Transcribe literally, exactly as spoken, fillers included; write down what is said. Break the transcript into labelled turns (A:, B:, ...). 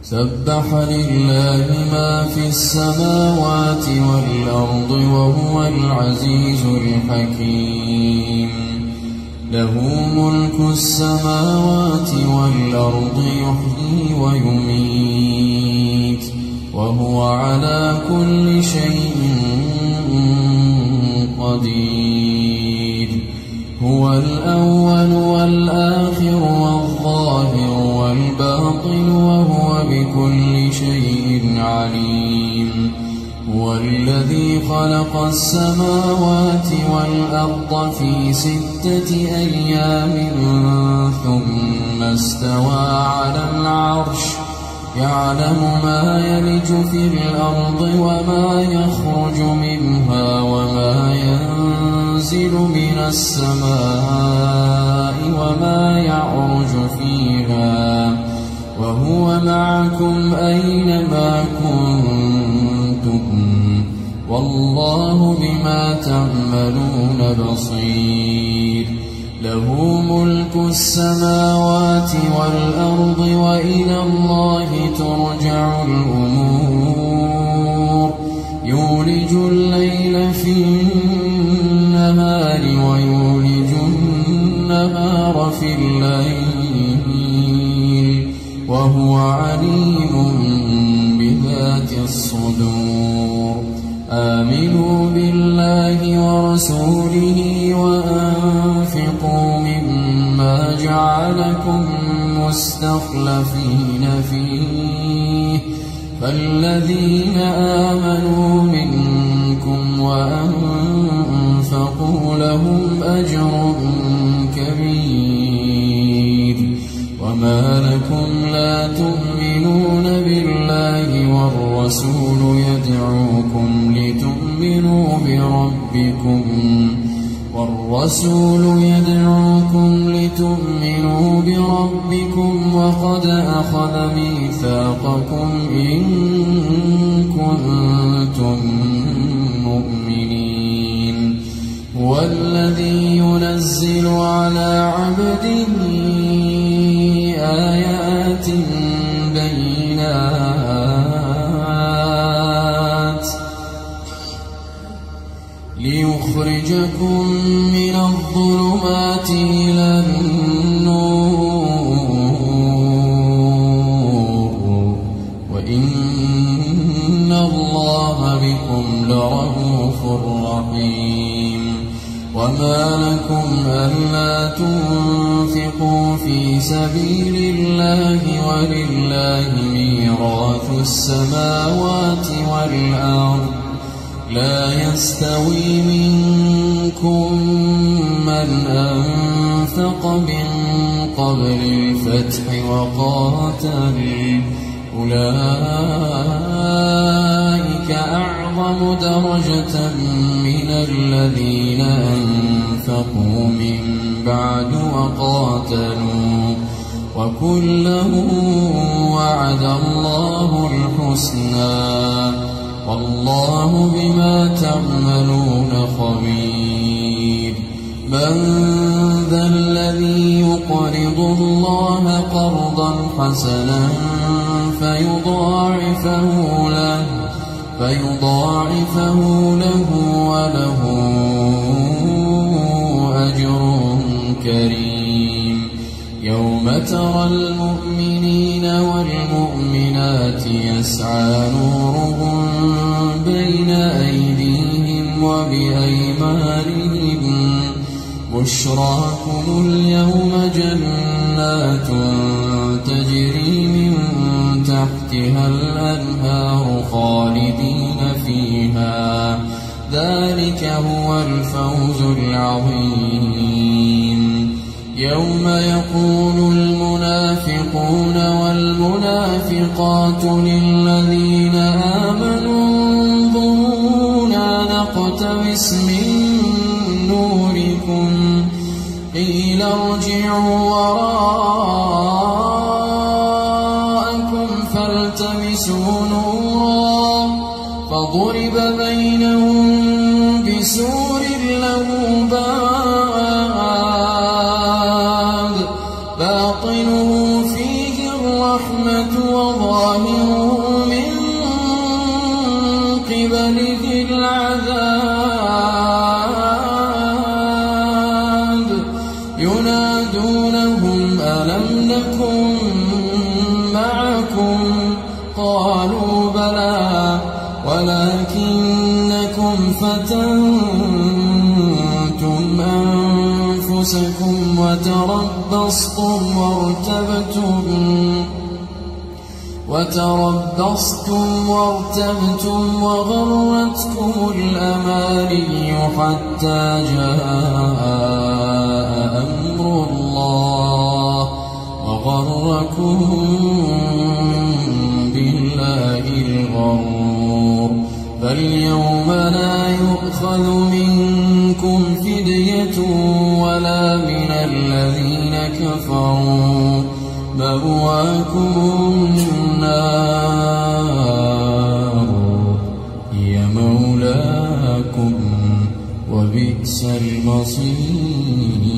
A: سبح لله ما في السماوات والأرض وهو العزيز الحكيم. له ملك السماوات والأرض يحيي ويميت وهو على كل شيء قدير. هو الأول والآخر والظاهر والباطن وهو بكل شيء عليم. هو الذي خلق السماوات والأرض في ستة أيام ثم استوى على العرش يعلم ما يلج في الأرض وما يخرج منها وما ينزل من السماء وما يعرج فيها وهو معكم أينما كنتم والله بما تعملون بصير. له ملك السماوات والأرض وإلى الله ترجع الأمور. يولج الليل في النهار ويولج النهار في الليل وهو عليم بذات الصدور. آمنوا بالله ورسوله وأنفقوا مما جعلكم مستخلفين فيه فالذين آمنوا منكم وأنفقوا لهم أجر كبير. وما لكم لا تؤمنون بالله والرسول يدعوكم لتؤمنوا بربكم والرسول يدعوكم لتؤمنوا بربكم وقد أخذ ميثاقكم إن كنتم مؤمنين. هو الذي ينزل على عبده آيات بينات ليخرجكم من الظلمات إلى النور وإن الله بكم لرءوف رحيم. وما لكم ألا تنفقوا في سبيل الله ولله ميراث السماوات والأرض لا يستوي منكم من أنفق من قبل الفتح وقاتل أولئك أعظم درجة من الذين أنفقوا من بعد وقاتلوا وكلا وعد الله الحسنى والله بما تعملون خبير. من ذا الذي يقرض الله قرضا حسنا فيضاعفه له فيضاعفه له وله أجر كريم. يوم ترى المؤمنين والمؤمنات يسعى نورهم بين أيديهم وبأيمانهم بشراكم اليوم جنات تجري من تحتها الأنهار خالدين فيها ذلك هو الفوز العظيم. يوم يقول المنافقون والمنافقات للذين آمنوا انظرونا نقتبس من نوركم قيل ارجعوا وراءكم فالتمسوا نورا فضرب بينهم بسور له باب باطنه فيه الرحمة الرحمة وظاهره من قبله العذاب ينادونهم ألم نكن معكم قالوا بلى ولكنكم فتنتم أنفسكم وتربصتم وارتبتم وتربصتم وارتبتم وغرتكم الأماني حتى جاء أمر الله وغركم بالله الغرور فاليوم لا يؤخذ منكم فدية ولا من الذين كفروا مأواكم النار هي مولاكم وبئس المصير.